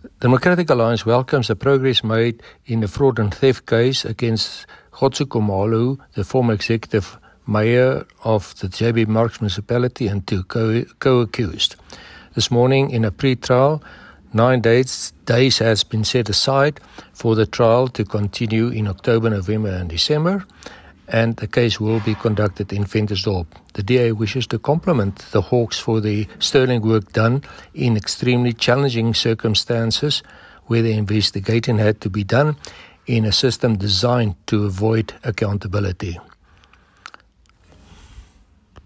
The Democratic Alliance welcomes the progress made in the fraud and theft case against Kgotso Khumalo, the former executive mayor of the JB Marks municipality, and two co-accused. This morning, in a pre-trial, 9 days has been set aside for the trial to continue in October, November and December, and the case will be conducted in Ventersdorp. The DA wishes to compliment the Hawks for the sterling work done in extremely challenging circumstances where the investigating had to be done in a system designed to avoid accountability.